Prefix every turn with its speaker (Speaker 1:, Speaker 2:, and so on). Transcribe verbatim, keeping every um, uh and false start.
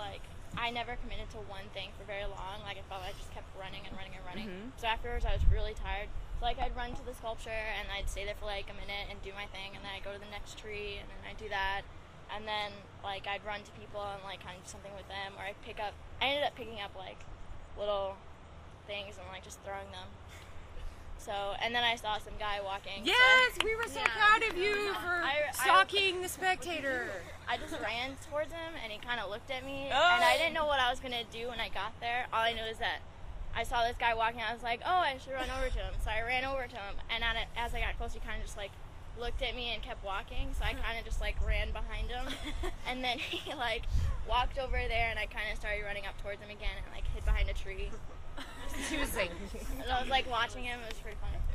Speaker 1: like, I never committed to one thing for very long. Like, I felt like I just kept running and running and running.
Speaker 2: Mm-hmm.
Speaker 1: So afterwards, I was really tired. So, like, I'd run to the sculpture, and I'd stay there for, like, a minute and do my thing, and then I'd go to the next tree, and then I'd do that. And then, like, I'd run to people and, like, kind of do something with them, or I'd pick up, I ended up picking up, like, little things and, like, just throwing them. So, and then I saw some guy walking.
Speaker 2: Yes,
Speaker 1: so,
Speaker 2: we were so
Speaker 1: yeah.
Speaker 2: proud of you for
Speaker 1: I, I,
Speaker 2: stalking the spectator.
Speaker 1: I just ran towards him, and he kind of looked at me,
Speaker 2: Oh.
Speaker 1: and I didn't know what I was going to do when I got there. All I knew is that I saw this guy walking, I was like, oh, I should run over to him. So I ran over to him, and at it, as I got close, he kind of just, like, looked at me and kept walking, so I kind of just, like, ran behind him. And then he, like, walked over there, and I kind of started running up towards him again and, like, hid behind a tree.
Speaker 2: She was saying.
Speaker 1: And I was, like, watching him. It was pretty funny.